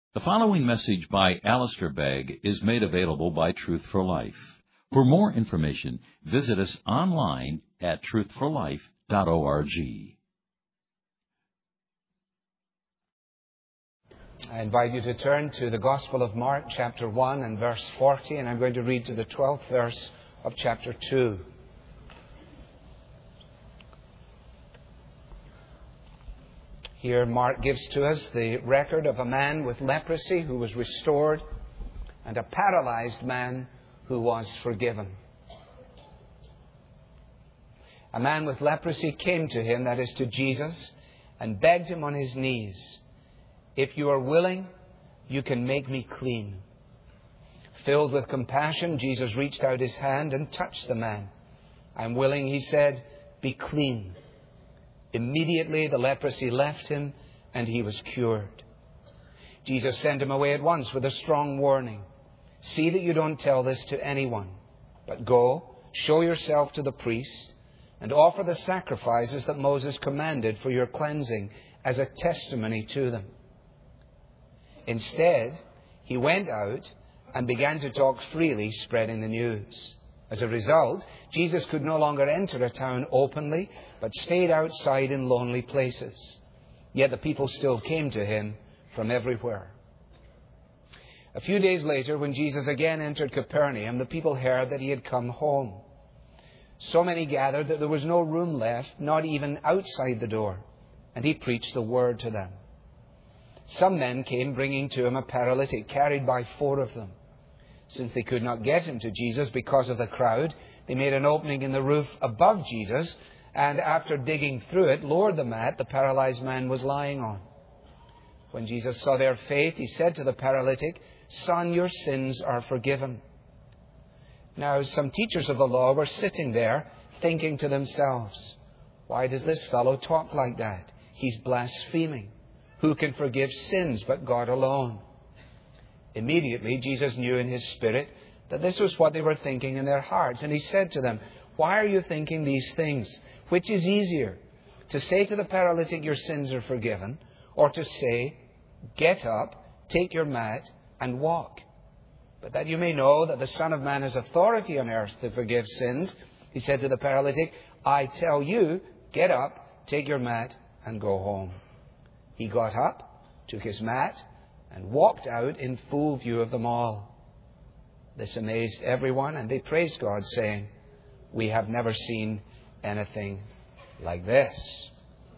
The following message by Alistair Begg is made available by Truth for Life. For more information, visit us online at truthforlife.org. I invite you to turn to the Gospel of Mark, chapter 1 and verse 40, and I'm going to read to the 12th verse of chapter 2. Here Mark gives to us the record of a man with leprosy who was restored and a paralyzed man who was forgiven. A man with leprosy came to him, that is to Jesus, and begged him on his knees, "If you are willing, you can make me clean." Filled with compassion, Jesus reached out his hand and touched the man. "I'm willing," he said, "be clean." Immediately the leprosy left him and he was cured. Jesus sent him away at once with a strong warning. "See that you don't tell this to anyone, but go, show yourself to the priest, and offer the sacrifices that Moses commanded for your cleansing as a testimony to them." Instead, he went out and began to talk freely, spreading the news. As a result, Jesus could no longer enter a town openly, but stayed outside in lonely places. Yet the people still came to him from everywhere. A few days later, when Jesus again entered Capernaum, the people heard that he had come home. So many gathered that there was no room left, not even outside the door, and he preached the word to them. Some men came bringing to him a paralytic carried by 4 of them. Since they could not get him to Jesus because of the crowd, they made an opening in the roof above Jesus, and after digging through it, lowered the mat the paralyzed man was lying on. When Jesus saw their faith, he said to the paralytic, "Son, your sins are forgiven." Now some teachers of the law were sitting there, thinking to themselves, "Why does this fellow talk like that? He's blaspheming. Who can forgive sins but God alone?" Immediately Jesus knew in his spirit that this was what they were thinking in their hearts, and he said to them, "Why are you thinking these things? Which is easier, to say to the paralytic, 'Your sins are forgiven,' or to say, 'Get up, take your mat, and walk'? But that you may know that the Son of Man has authority on earth to forgive sins," he said to the paralytic, "I tell you, get up, take your mat, and go home." He got up, took his mat, and walked out in full view of them all. This amazed everyone, and they praised God, saying, "We have never seen anything like this."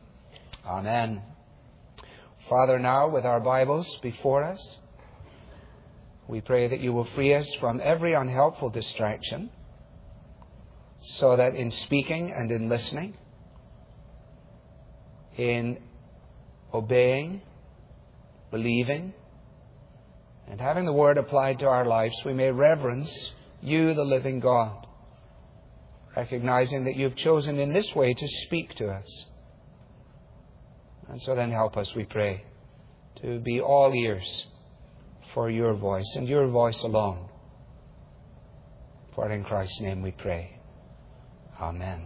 Amen. Father, now with our Bibles before us, we pray that you will free us from every unhelpful distraction, so that in speaking and in listening, in obeying, believing, and having the Word applied to our lives, we may reverence you, the living God, recognizing that you've chosen in this way to speak to us. And so then help us, we pray, to be all ears for your voice and your voice alone. For in Christ's name we pray. Amen.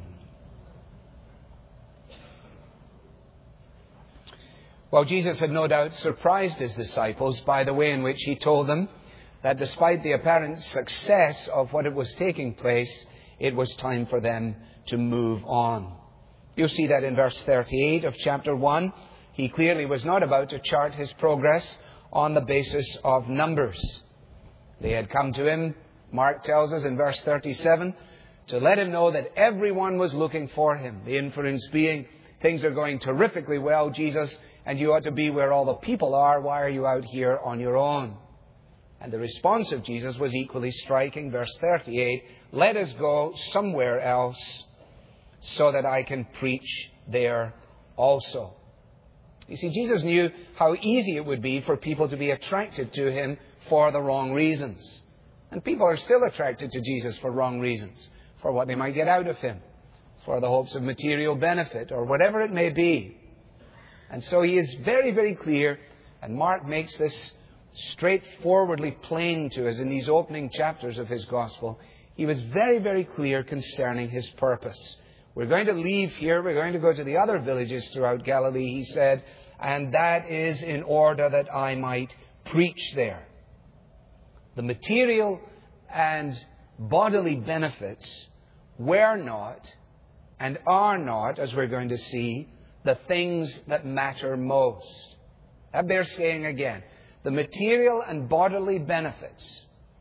Well, Jesus had no doubt surprised his disciples by the way in which he told them that despite the apparent success of what was taking place, it was time for them to move on. You'll see that in verse 38 of chapter 1. He clearly was not about to chart his progress on the basis of numbers. They had come to him, Mark tells us in verse 37, to let him know that everyone was looking for him. The inference being, things are going terrifically well, Jesus, and you ought to be where all the people are. Why are you out here on your own? And the response of Jesus was equally striking. Verse 38, "Let us go somewhere else so that I can preach there also." You see, Jesus knew how easy it would be for people to be attracted to him for the wrong reasons. And people are still attracted to Jesus for wrong reasons, for what they might get out of him, for the hopes of material benefit, or whatever it may be. And so he is very, very clear, and Mark makes this straightforwardly plain to us in these opening chapters of his gospel. He was very, very clear concerning his purpose. We're going to leave here, we're going to go to the other villages throughout Galilee, he said, and that is in order that I might preach there. The material and bodily benefits were not and are not, as we're going to see, the things that matter most. That bears saying again. The material and bodily benefits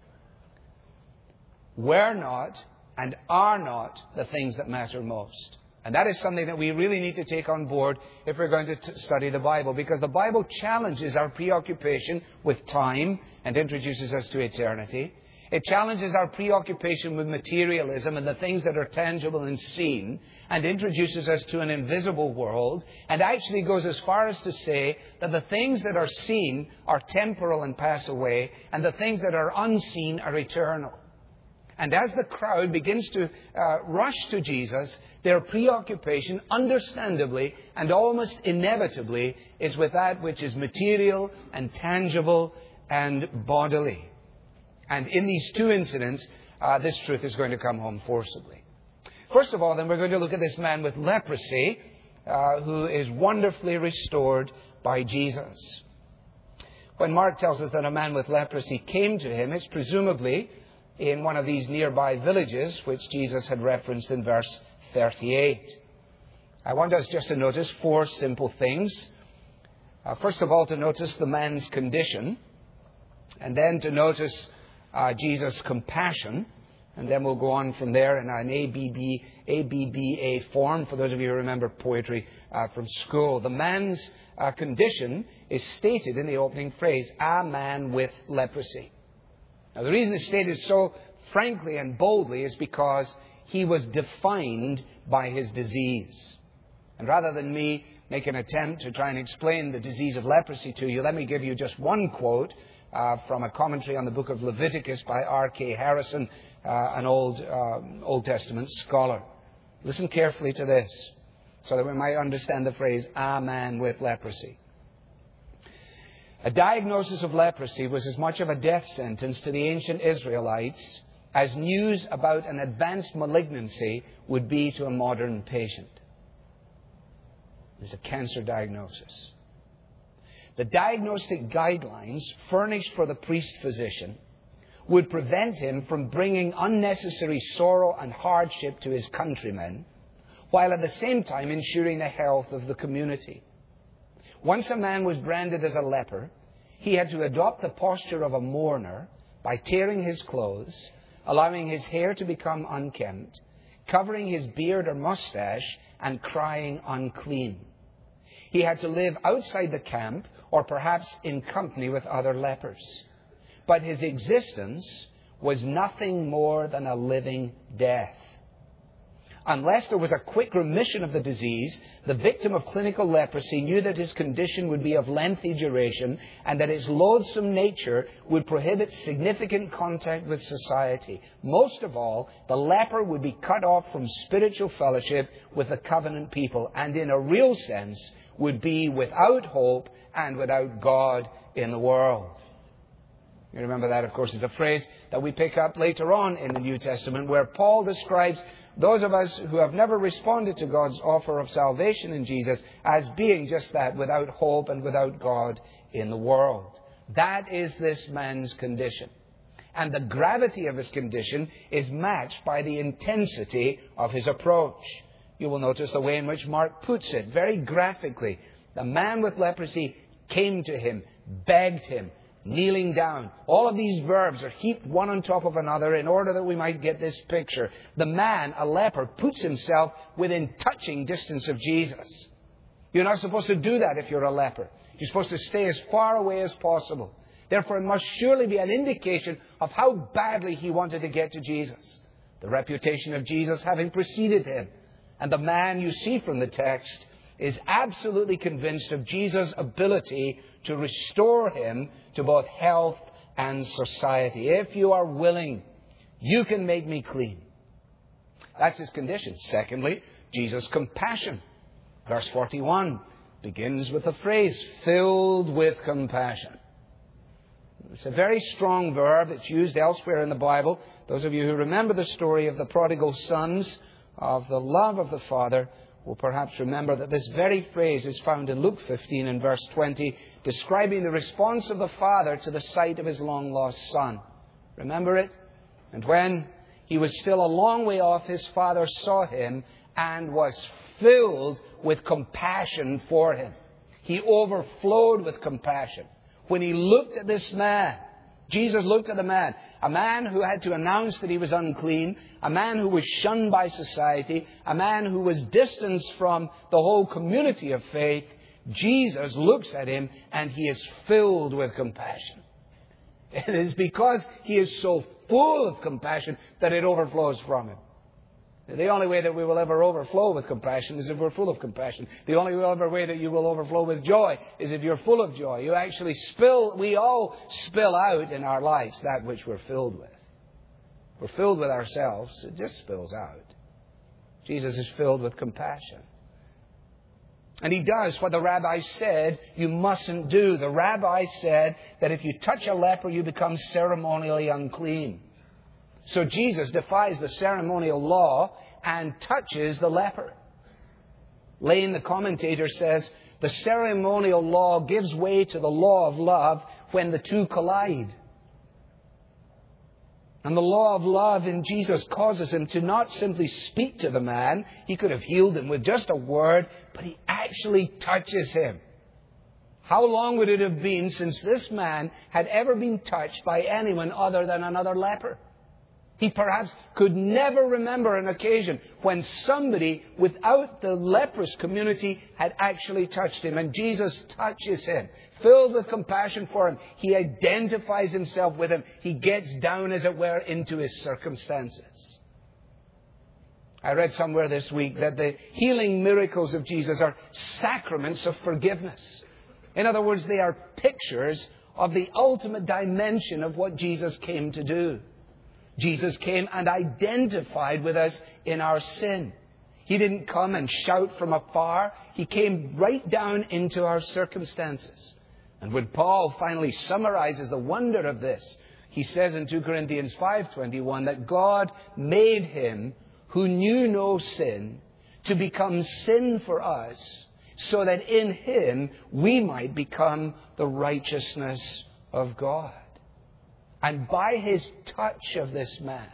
were not and are not the things that matter most. And that is something that we really need to take on board if we're going to study the Bible, because the Bible challenges our preoccupation with time and introduces us to eternity. It challenges our preoccupation with materialism and the things that are tangible and seen, and introduces us to an invisible world, and actually goes as far as to say that the things that are seen are temporal and pass away, and the things that are unseen are eternal. And as the crowd begins to rush to Jesus, their preoccupation, understandably and almost inevitably, is with that which is material and tangible and bodily. And in these two incidents, this truth is going to come home forcibly. First of all, then, we're going to look at this man with leprosy who is wonderfully restored by Jesus. When Mark tells us that a man with leprosy came to him, it's presumably in one of these nearby villages, which Jesus had referenced in verse 38. I want us just to notice four simple things. First of all, to notice the man's condition, and then to notice Jesus' compassion, and then we'll go on from there in an ABBA form, for those of you who remember poetry from school. The man's condition is stated in the opening phrase, a man with leprosy. Now, the reason it's stated so frankly and boldly is because he was defined by his disease. And rather than me make an attempt to try and explain the disease of leprosy to you, let me give you just one quote from a commentary on the book of Leviticus by R.K. Harrison, an Old Testament scholar. Listen carefully to this, so that we might understand the phrase, a man with leprosy. A diagnosis of leprosy was as much of a death sentence to the ancient Israelites as news about an advanced malignancy would be to a modern patient. It's a cancer diagnosis. The diagnostic guidelines furnished for the priest-physician would prevent him from bringing unnecessary sorrow and hardship to his countrymen, while at the same time ensuring the health of the community. Once a man was branded as a leper, he had to adopt the posture of a mourner by tearing his clothes, allowing his hair to become unkempt, covering his beard or mustache, and crying unclean. He had to live outside the camp or perhaps in company with other lepers. But his existence was nothing more than a living death. Unless there was a quick remission of the disease, the victim of clinical leprosy knew that his condition would be of lengthy duration and that its loathsome nature would prohibit significant contact with society. Most of all, the leper would be cut off from spiritual fellowship with the covenant people and in a real sense would be without hope and without God in the world. You remember that, of course, is a phrase that we pick up later on in the New Testament, where Paul describes those of us who have never responded to God's offer of salvation in Jesus as being just that, without hope and without God in the world. That is this man's condition. And the gravity of his condition is matched by the intensity of his approach. You will notice the way in which Mark puts it very graphically. The man with leprosy came to him, begged him, kneeling down. All of these verbs are heaped one on top of another in order that we might get this picture. The man, a leper, puts himself within touching distance of Jesus. You're not supposed to do that if you're a leper. You're supposed to stay as far away as possible. Therefore, it must surely be an indication of how badly he wanted to get to Jesus. The reputation of Jesus having preceded him. And the man, you see from the text, is absolutely convinced of Jesus' ability to restore him to both health and society. If you are willing, you can make me clean. That's his condition. Secondly, Jesus' compassion. Verse 41 begins with the phrase, filled with compassion. It's a very strong verb. It's used elsewhere in the Bible. Those of you who remember the story of the prodigal sons, of the love of the Father, will perhaps remember that this very phrase is found in Luke 15 and verse 20, describing the response of the father to the sight of his long-lost son. Remember it? And when he was still a long way off, his father saw him and was filled with compassion for him. He overflowed with compassion. When he looked at this man, Jesus looked at the man, a man who had to announce that he was unclean, a man who was shunned by society, a man who was distanced from the whole community of faith. Jesus looks at him and he is filled with compassion. It is because he is so full of compassion that it overflows from him. The only way that we will ever overflow with compassion is if we're full of compassion. The only other way that you will overflow with joy is if you're full of joy. We all spill out in our lives that which we're filled with. We're filled with ourselves. It just spills out. Jesus is filled with compassion. And he does what the rabbi said you mustn't do. The rabbi said that if you touch a leper, you become ceremonially unclean. So Jesus defies the ceremonial law and touches the leper. Lane, the commentator, says the ceremonial law gives way to the law of love when the two collide. And the law of love in Jesus causes him to not simply speak to the man. He could have healed him with just a word, but he actually touches him. How long would it have been since this man had ever been touched by anyone other than another leper? He perhaps could never remember an occasion when somebody without the leprous community had actually touched him. And Jesus touches him, filled with compassion for him. He identifies himself with him. He gets down, as it were, into his circumstances. I read somewhere this week that the healing miracles of Jesus are sacraments of forgiveness. In other words, they are pictures of the ultimate dimension of what Jesus came to do. Jesus came and identified with us in our sin. He didn't come and shout from afar. He came right down into our circumstances. And when Paul finally summarizes the wonder of this, he says in 2 Corinthians 5:21 that God made him who knew no sin to become sin for us, so that in him we might become the righteousness of God. And by his touch of this man,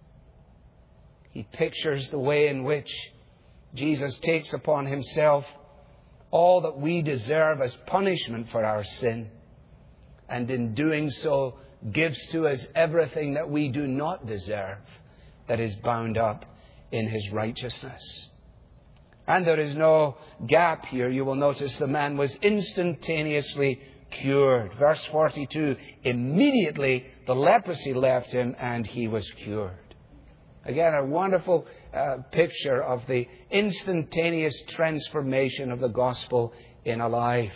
he pictures the way in which Jesus takes upon himself all that we deserve as punishment for our sin. And in doing so, gives to us everything that we do not deserve, that is bound up in his righteousness. And there is no gap here. You will notice the man was instantaneously cured. Verse 42, immediately the leprosy left him and he was cured. Again, a wonderful picture of the instantaneous transformation of the gospel in a life.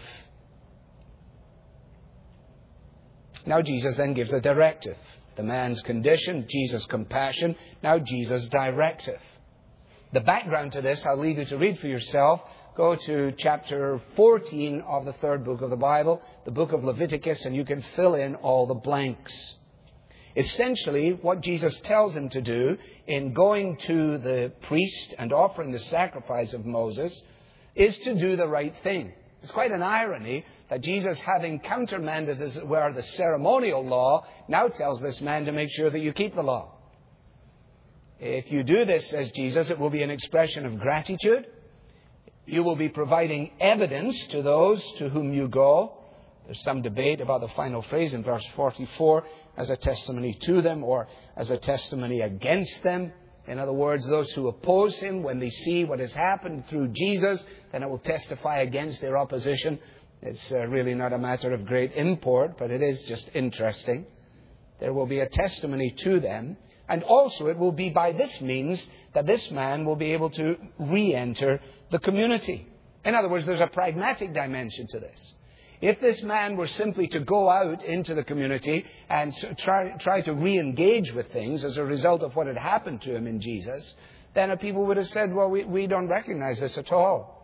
Now Jesus then gives a directive. The man's condition, Jesus' compassion, now Jesus' directive. The background to this, I'll leave you to read for yourself. Go to chapter 14 of the third book of the Bible, the book of Leviticus, and you can fill in all the blanks. Essentially, what Jesus tells him to do in going to the priest and offering the sacrifice of Moses is to do the right thing. It's quite an irony that Jesus, having countermanded, as it were, the ceremonial law, now tells this man to make sure that you keep the law. If you do this, says Jesus, it will be an expression of gratitude. You will be providing evidence to those to whom you go. There's some debate about the final phrase in verse 44, as a testimony to them or as a testimony against them. In other words, those who oppose him, when they see what has happened through Jesus, then it will testify against their opposition. It's really not a matter of great import, but it is just interesting. There will be a testimony to them. And also it will be by this means that this man will be able to re-enter the community. In other words, there's a pragmatic dimension to this. If this man were simply to go out into the community and try to re-engage with things as a result of what had happened to him in Jesus, then people would have said, well, we don't recognize this at all.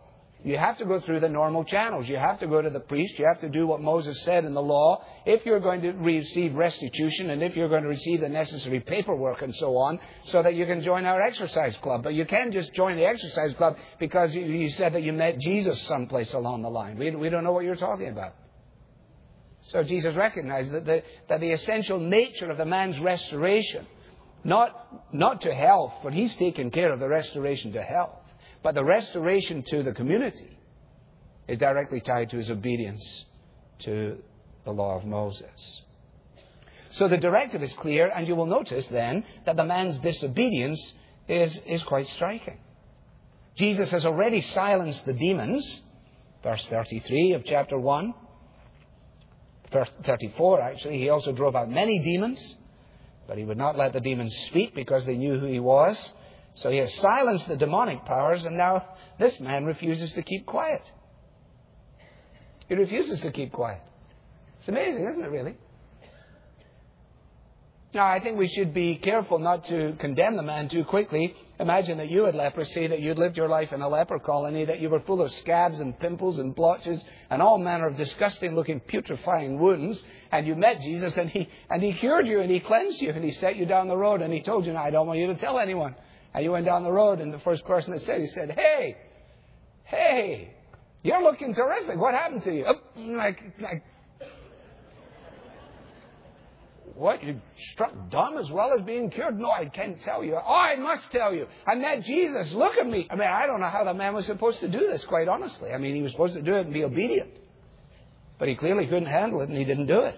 You have to go through the normal channels. You have to go to the priest. You have to do what Moses said in the law if you're going to receive restitution and if you're going to receive the necessary paperwork and so on, so that you can join our exercise club. But you can't just join the exercise club because you said that you met Jesus someplace along the line. We don't know what you're talking about. So Jesus recognized that the essential nature of the man's restoration, not to health, but he's taken care of the restoration to health, but the restoration to the community is directly tied to his obedience to the law of Moses. So the directive is clear, and you will notice then that the man's disobedience is quite striking. Jesus has already silenced the demons, verse 33 of chapter 1. Verse 34, actually, he also drove out many demons, but he would not let the demons speak because they knew who he was. So he has silenced the demonic powers, and now this man refuses to keep quiet. He refuses to keep quiet. It's amazing, isn't it, really? Now, I think we should be careful not to condemn the man too quickly. Imagine that you had leprosy, that you'd lived your life in a leper colony, that you were full of scabs and pimples and blotches and all manner of disgusting-looking, putrefying wounds, and you met Jesus, and he cured you, and he cleansed you, and he set you down the road, and he told you, "No, I don't want you to tell anyone." And you went down the road, and the first person that said, he said, Hey, you're looking terrific. What happened to you? What? You struck dumb as well as being cured? No, I can't tell you. Oh, I must tell you. I met Jesus. Look at me. I mean, I don't know how the man was supposed to do this, quite honestly. I mean, he was supposed to do it and be obedient. But he clearly couldn't handle it, and he didn't do it.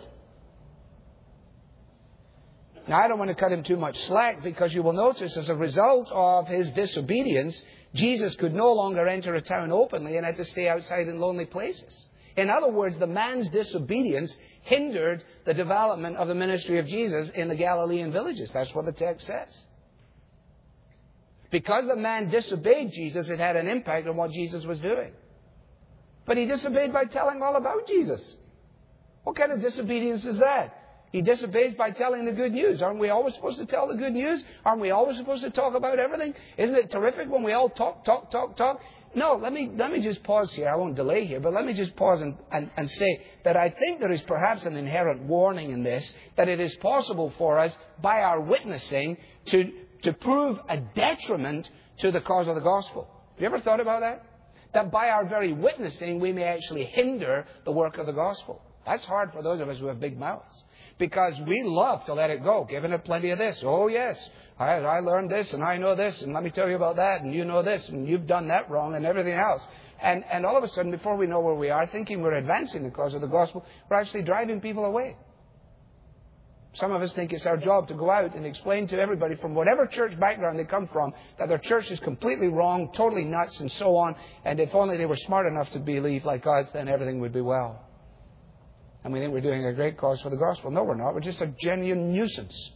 Now, I don't want to cut him too much slack, because you will notice as a result of his disobedience, Jesus could no longer enter a town openly and had to stay outside in lonely places. In other words, the man's disobedience hindered the development of the ministry of Jesus in the Galilean villages. That's what the text says. Because the man disobeyed Jesus, it had an impact on what Jesus was doing. But he disobeyed by telling all about Jesus. What kind of disobedience is that? He disobeys by telling the good news. Aren't we always supposed to tell the good news? Aren't we always supposed to talk about everything? Isn't it terrific when we all talk? No, let me just pause here. I won't delay here, but let me just pause and say that I think there is perhaps an inherent warning in this, that it is possible for us by our witnessing to prove a detriment to the cause of the gospel. Have you ever thought about that? That by our very witnessing we may actually hinder the work of the gospel. That's hard for those of us who have big mouths, because we love to let it go, giving it plenty of this. Oh, yes, I learned this, and I know this, and let me tell you about that, and you know this, and you've done that wrong, and everything else. And all of a sudden, before we know where we are, thinking we're advancing the cause of the gospel, we're actually driving people away. Some of us think it's our job to go out and explain to everybody from whatever church background they come from that their church is completely wrong, totally nuts, and so on, and if only they were smart enough to believe like us, then everything would be well. And we think we're doing a great cause for the gospel. No, we're not. We're just a genuine nuisance.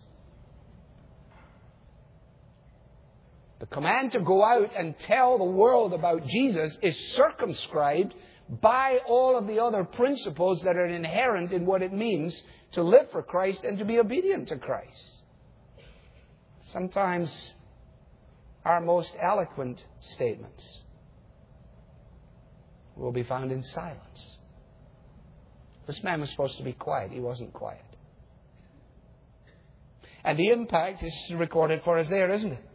The command to go out and tell the world about Jesus is circumscribed by all of the other principles that are inherent in what it means to live for Christ and to be obedient to Christ. Sometimes our most eloquent statements will be found in silence. This man was supposed to be quiet. He wasn't quiet. And the impact is recorded for us there, isn't it?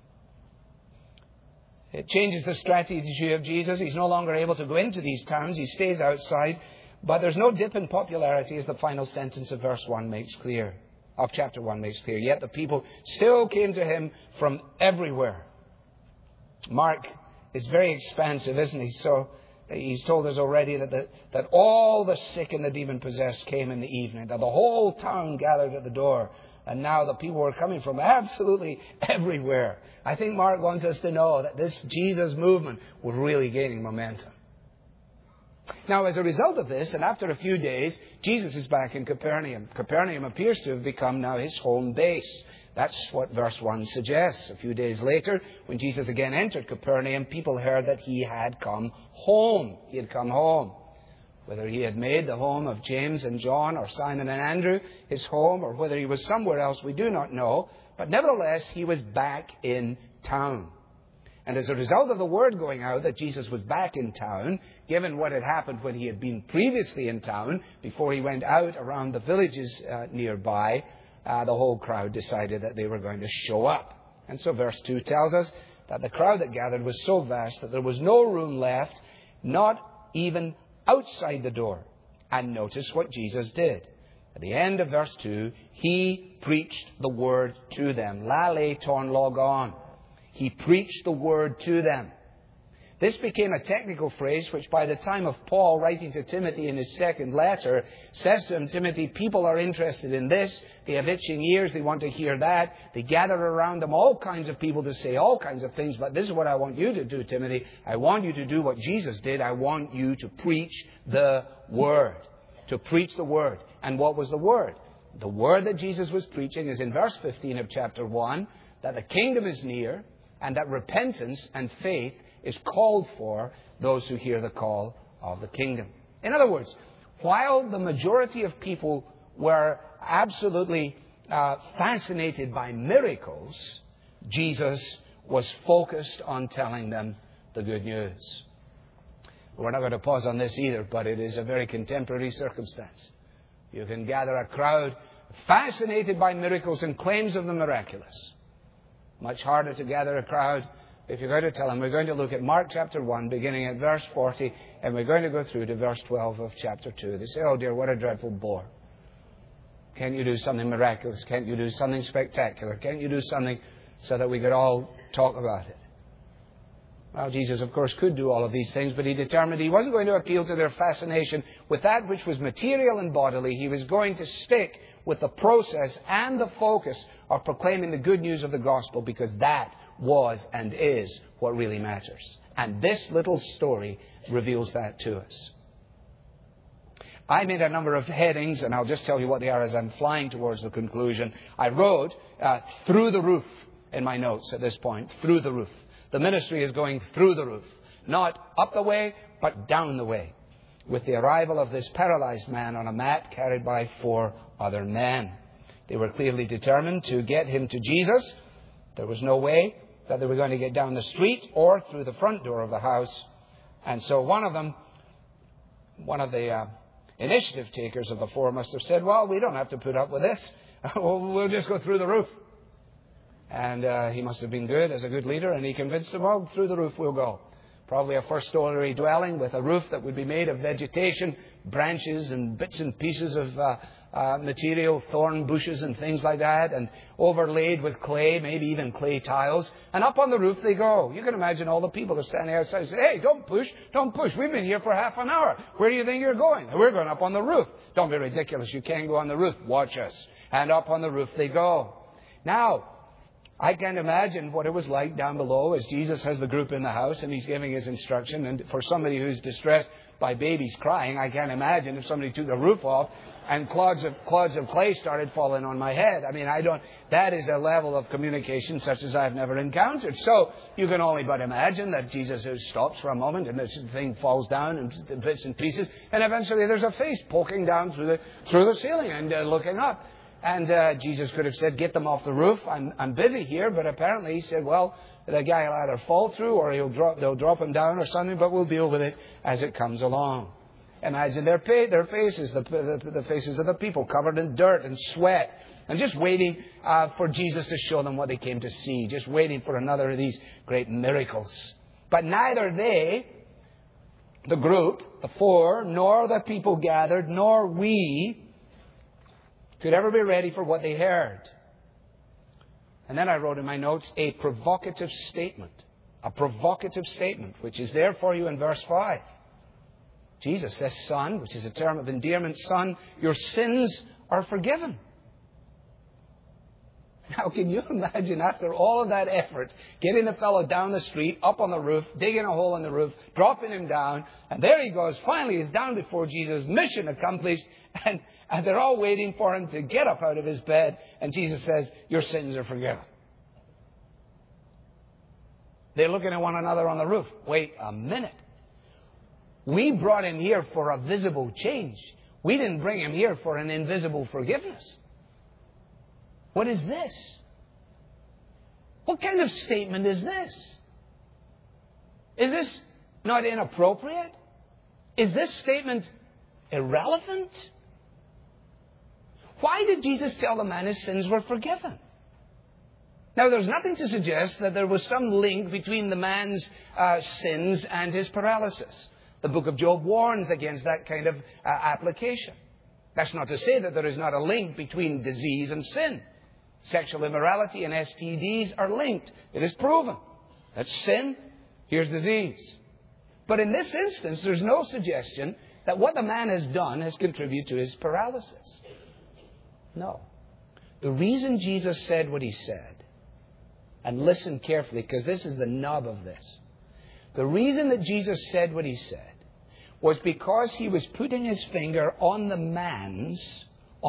It changes the strategy of Jesus. He's no longer able to go into these towns. He stays outside. But there's no dip in popularity, as the final sentence of verse 1 makes clear. Of chapter 1 makes clear. Yet the people still came to him from everywhere. Mark is very expansive, isn't he? So he's told us already that all the sick and the demon-possessed came in the evening, that the whole town gathered at the door, and now the people were coming from absolutely everywhere. I think Mark wants us to know that this Jesus movement was really gaining momentum. Now, as a result of this, and after a few days, Jesus is back in Capernaum. Capernaum appears to have become now his home base. That's what verse 1 suggests. A few days later, when Jesus again entered Capernaum, people heard that he had come home. He had come home. Whether he had made the home of James and John or Simon and Andrew his home, or whether he was somewhere else, we do not know. But nevertheless, he was back in town. And as a result of the word going out that Jesus was back in town, given what had happened when he had been previously in town, before he went out around the villages nearby, the whole crowd decided that they were going to show up. And so verse 2 tells us that the crowd that gathered was so vast that there was no room left, not even outside the door. And notice what Jesus did. At the end of verse 2, he preached the word to them. Lale ton logon. He preached the word to them. This became a technical phrase which by the time of Paul writing to Timothy in his second letter says to him, Timothy, people are interested in this. They have itching ears. They want to hear that. They gather around them all kinds of people to say all kinds of things. But this is what I want you to do, Timothy. I want you to do what Jesus did. I want you to preach the word. To preach the word. And what was the word? The word that Jesus was preaching is in verse 15 of chapter 1, that the kingdom is near and that repentance and faith is called for those who hear the call of the kingdom. In other words, while the majority of people were absolutely fascinated by miracles, Jesus was focused on telling them the good news. We're not going to pause on this either, but it is a very contemporary circumstance. You can gather a crowd fascinated by miracles and claims of the miraculous. Much harder to gather a crowd if you're going to tell them. We're going to look at Mark chapter 1, beginning at verse 40, and we're going to go through to verse 12 of chapter 2. They say, oh dear, what a dreadful bore. Can't you do something miraculous? Can't you do something spectacular? Can't you do something so that we could all talk about it? Well, Jesus, of course, could do all of these things, but he determined he wasn't going to appeal to their fascination with that which was material and bodily. He was going to stick with the process and the focus of proclaiming the good news of the gospel, because that was and is what really matters. And this little story reveals that to us. I made a number of headings, and I'll just tell you what they are as I'm flying towards the conclusion. I wrote through the roof in my notes at this point, through the roof. The ministry is going through the roof, not up the way, but down the way, with the arrival of this paralyzed man on a mat carried by 4 other men. They were clearly determined to get him to Jesus. There was no way that they were going to get down the street or through the front door of the house. And so one of the initiative takers of the 4 must have said, well, we don't have to put up with this. We'll just go through the roof. And he must have been good as a good leader, and he convinced them, well, through the roof we'll go. Probably a first-story dwelling with a roof that would be made of vegetation, branches and bits and pieces of material, thorn bushes and things like that, and overlaid with clay, maybe even clay tiles. And up on the roof they go. You can imagine all the people that are standing outside and say, hey, don't push. We've been here for half an hour. Where do you think you're going? We're going up on the roof. Don't be ridiculous. You can't go on the roof. Watch us. And up on the roof they go. Now, I can't imagine what it was like down below as Jesus has the group in the house and he's giving his instruction. And for somebody who's distressed by babies crying, I can't imagine if somebody took the roof off and clods of clay started falling on my head. I mean, that is a level of communication such as I've never encountered. So you can only but imagine that Jesus stops for a moment and this thing falls down in bits and pieces. And eventually there's a face poking down through the ceiling and looking up. And Jesus could have said, get them off the roof. I'm busy here. But apparently he said, well, the guy will either fall through or they'll drop him down or something, but we'll deal with it as it comes along. Imagine their faces, the faces of the people covered in dirt and sweat, and just waiting for Jesus to show them what they came to see, just waiting for another of these great miracles. But neither they, the group, the 4, nor the people gathered, nor we could ever be ready for what they heard. And then I wrote in my notes a provocative statement. A provocative statement, which is there for you in verse 5. Jesus says, son, which is a term of endearment, son, your sins are forgiven. Now, can you imagine after all of that effort, getting the fellow down the street, up on the roof, digging a hole in the roof, dropping him down, and there he goes. Finally, he's down before Jesus, mission accomplished, and they're all waiting for him to get up out of his bed, and Jesus says, your sins are forgiven. They're looking at one another on the roof. Wait a minute. We brought him here for a visible change. We didn't bring him here for an invisible forgiveness. What is this? What kind of statement is this? Is this not inappropriate? Is this statement irrelevant? Why did Jesus tell the man his sins were forgiven? Now, there's nothing to suggest that there was some link between the man's sins and his paralysis. The book of Job warns against that kind of application. That's not to say that there is not a link between disease and sin. Sexual immorality and STDs are linked. It is proven. That's sin. Here's disease. But in this instance, there's no suggestion that what the man has done has contributed to his paralysis. No. The reason Jesus said what he said, and listen carefully because this is the nub of this. The reason that Jesus said what he said was because he was putting his finger on the man's,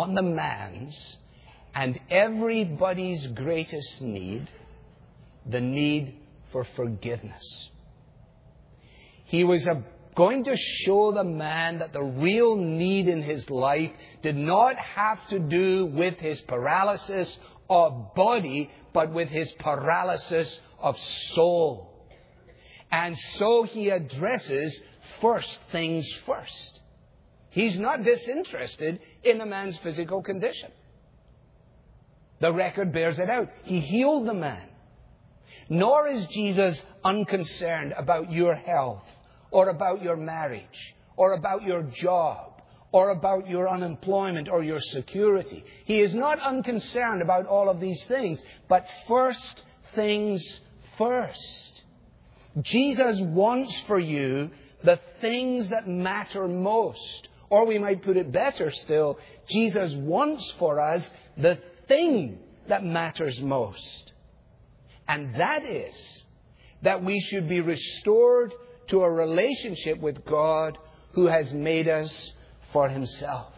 and everybody's greatest need, the need for forgiveness. He was going to show the man that the real need in his life did not have to do with his paralysis of body, but with his paralysis of soul. And so he addresses first things first. He's not disinterested in the man's physical condition. The record bears it out. He healed the man. Nor is Jesus unconcerned about your health, or about your marriage, or about your job, or about your unemployment or your security. He is not unconcerned about all of these things, but first things first. Jesus wants for you the things that matter most. Or we might put it better still, Jesus wants for us the thing that matters most. And that is that we should be restored to a relationship with God who has made us for himself.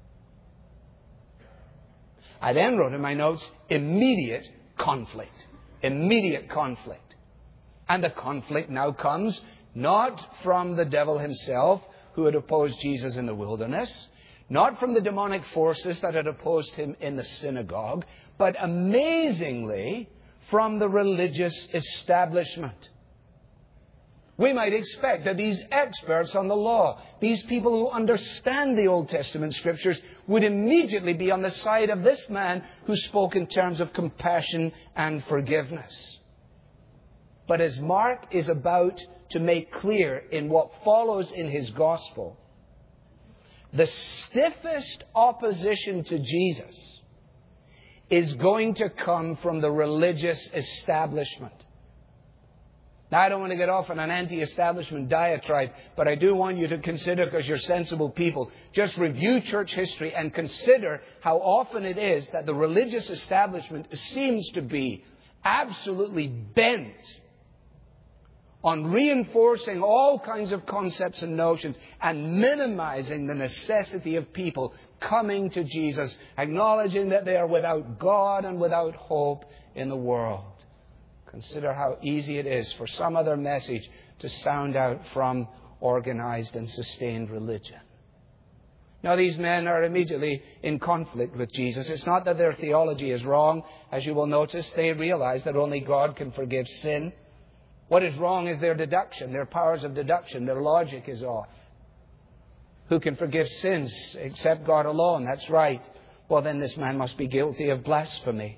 I then wrote in my notes, immediate conflict. Immediate conflict. And the conflict now comes not from the devil himself, who had opposed Jesus in the wilderness, not from the demonic forces that had opposed him in the synagogue, but amazingly from the religious establishment. We might expect that these experts on the law, these people who understand the Old Testament Scriptures, would immediately be on the side of this man who spoke in terms of compassion and forgiveness. But as Mark is about to make clear in what follows in his Gospel, the stiffest opposition to Jesus is going to come from the religious establishment. Now, I don't want to get off on an anti-establishment diatribe, but I do want you to consider, because you're sensible people, just review church history and consider how often it is that the religious establishment seems to be absolutely bent on reinforcing all kinds of concepts and notions and minimizing the necessity of people coming to Jesus, acknowledging that they are without God and without hope in the world. Consider how easy it is for some other message to sound out from organized and sustained religion. Now, these men are immediately in conflict with Jesus. It's not that their theology is wrong. As you will notice, they realize that only God can forgive sin. What is wrong is their deduction, their powers of deduction. Their logic is off. Who can forgive sins except God alone? That's right. Well, then this man must be guilty of blasphemy.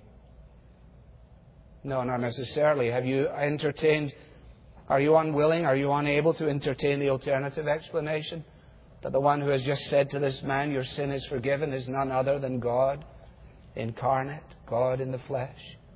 No, not necessarily. Have you entertained, are you unwilling, are you unable to entertain the alternative explanation? That the one who has just said to this man, your sin is forgiven, is none other than God incarnate, God in the flesh.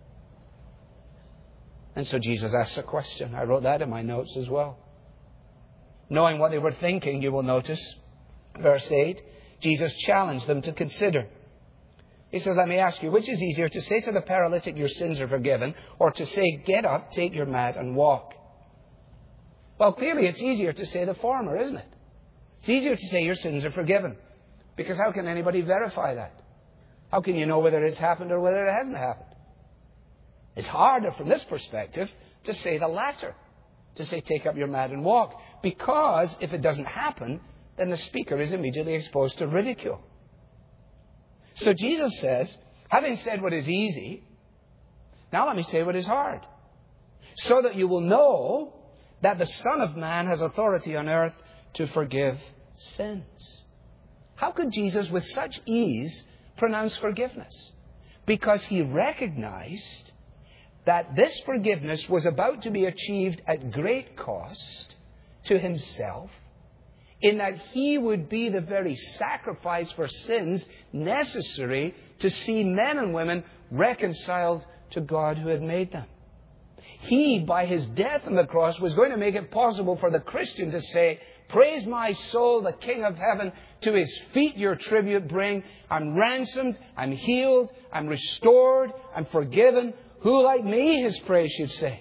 And so Jesus asks a question. I wrote that in my notes as well. Knowing what they were thinking, you will notice, verse 8, Jesus challenged them to consider. He says, let me ask you, which is easier, to say to the paralytic, your sins are forgiven, or to say, get up, take your mat, and walk? Well, clearly it's easier to say the former, isn't it? It's easier to say your sins are forgiven. Because how can anybody verify that? How can you know whether it's happened or whether it hasn't happened? It's harder from this perspective to say the latter. To say, take up your mat and walk. Because if it doesn't happen, then the speaker is immediately exposed to ridicule. So Jesus says, having said what is easy, now let me say what is hard. So that you will know that the Son of Man has authority on earth to forgive sins. How could Jesus with such ease pronounce forgiveness? Because he recognized that this forgiveness was about to be achieved at great cost to himself, in that he would be the very sacrifice for sins necessary to see men and women reconciled to God who had made them. He, by his death on the cross, was going to make it possible for the Christian to say, "Praise my soul, the King of heaven, to his feet your tribute bring. I'm ransomed, I'm healed, I'm restored, I'm forgiven. Who like me his praise should say?"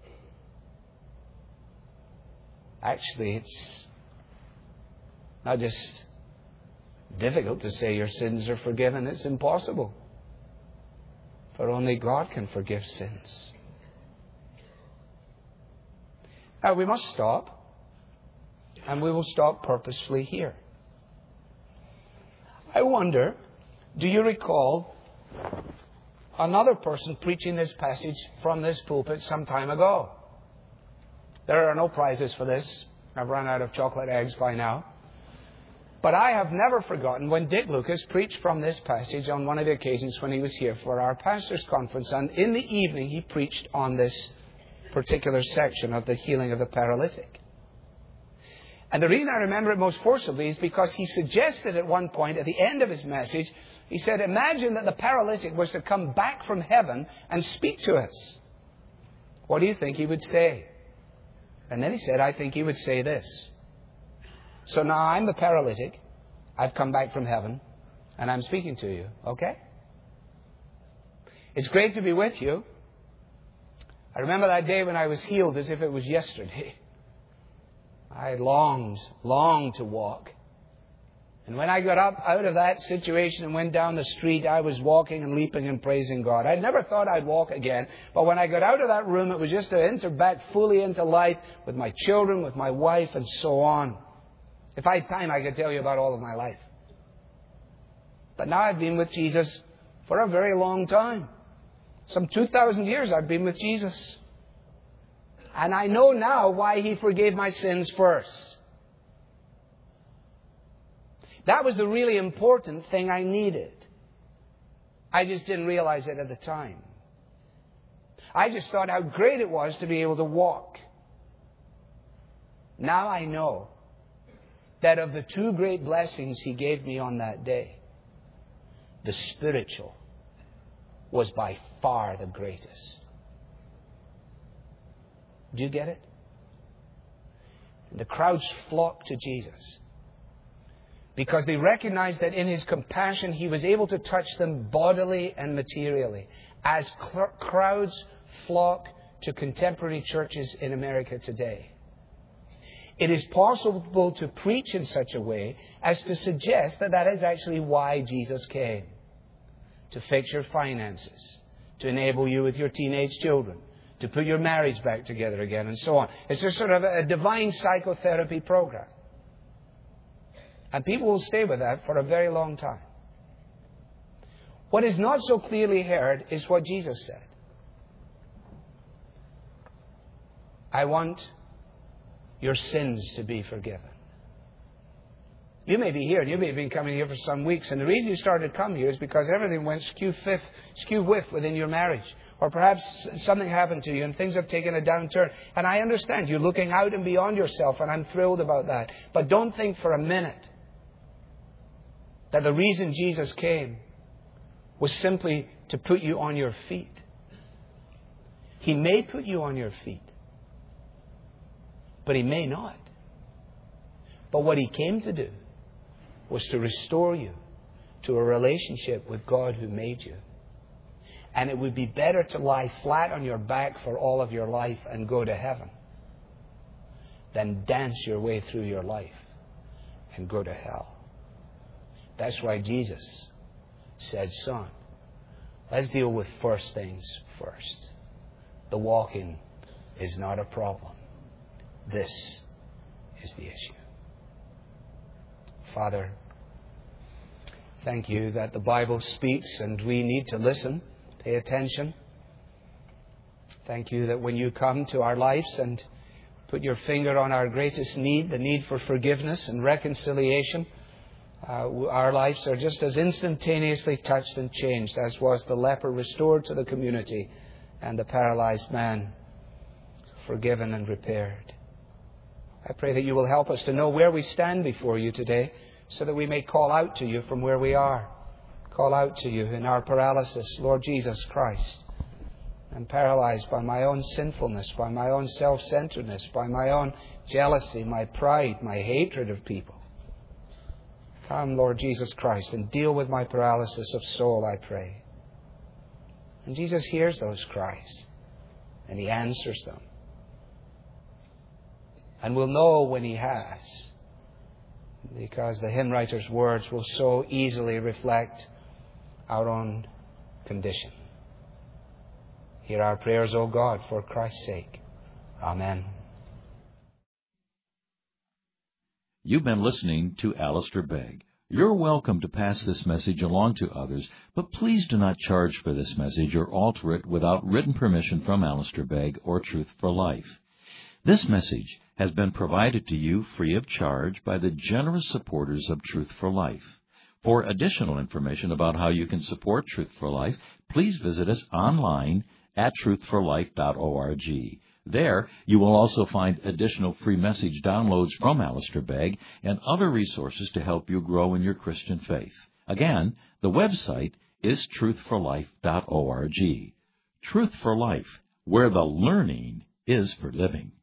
Actually, it's not just difficult to say your sins are forgiven. It's impossible. For only God can forgive sins. Now, we must stop. And we will stop purposefully here. I wonder, do you recall another person preaching this passage from this pulpit some time ago? There are no prizes for this. I've run out of chocolate eggs by now. But I have never forgotten when Dick Lucas preached from this passage on one of the occasions when he was here for our pastor's conference. And in the evening, he preached on this particular section of the healing of the paralytic. And the reason I remember it most forcibly is because he suggested at one point at the end of his message, he said, imagine that the paralytic was to come back from heaven and speak to us. What do you think he would say? And then he said, I think he would say this. So now I'm the paralytic. I've come back from heaven and I'm speaking to you. Okay? It's great to be with you. I remember that day when I was healed as if it was yesterday. I longed to walk. And when I got up out of that situation and went down the street, I was walking and leaping and praising God. I'd never thought I'd walk again. But when I got out of that room, it was just to enter back fully into life with my children, with my wife, and so on. If I had time, I could tell you about all of my life. But now I've been with Jesus for a very long time. Some 2,000 years I've been with Jesus. And I know now why He forgave my sins first. That was the really important thing I needed. I just didn't realize it at the time. I just thought how great it was to be able to walk. Now I know that of the two great blessings He gave me on that day, the spiritual was by far the greatest. Do you get it? And the crowds flocked to Jesus because they recognized that in His compassion He was able to touch them bodily and materially, as crowds flock to contemporary churches in America today. It is possible to preach in such a way as to suggest that that is actually why Jesus came. To fix your finances, to enable you with your teenage children, to put your marriage back together again, and so on. It's just sort of a divine psychotherapy program. And people will stay with that for a very long time. What is not so clearly heard is what Jesus said. I want your sins to be forgiven. You may be here, and you may have been coming here for some weeks, and the reason you started to come here is because everything went skew-whiff within your marriage. Or perhaps something happened to you and things have taken a downturn. And I understand you're looking out and beyond yourself, and I'm thrilled about that. But don't think for a minute that the reason Jesus came was simply to put you on your feet. He may put you on your feet, but He may not. But what He came to do was to restore you to a relationship with God who made you. And it would be better to lie flat on your back for all of your life and go to heaven than dance your way through your life and go to hell. That's why Jesus said, son, let's deal with first things first. The walking is not a problem. This is the issue. Father, thank You that the Bible speaks and we need to listen, pay attention. Thank You that when You come to our lives and put your finger on our greatest need, the need for forgiveness and reconciliation. Our lives are just as instantaneously touched and changed as was the leper restored to the community and the paralyzed man forgiven and repaired. I pray that you will help us to know where we stand before you today so that we may call out to you from where we are. Call out to you in our paralysis, Lord Jesus Christ. I'm paralyzed by my own sinfulness, by my own self-centeredness, by my own jealousy, my pride, my hatred of people. Come, Lord Jesus Christ, and deal with my paralysis of soul, I pray. And Jesus hears those cries, and He answers them. And we'll know when He has, because the hymn writer's words will so easily reflect our own condition. Hear our prayers, O God, for Christ's sake. Amen. You've been listening to Alistair Begg. You're welcome to pass this message along to others, but please do not charge for this message or alter it without written permission from Alistair Begg or Truth for Life. This message has been provided to you free of charge by the generous supporters of Truth for Life. For additional information about how you can support Truth for Life, please visit us online at truthforlife.org. There, you will also find additional free message downloads from Alistair Begg and other resources to help you grow in your Christian faith. Again, the website is truthforlife.org. Truth for Life, where the learning is for living.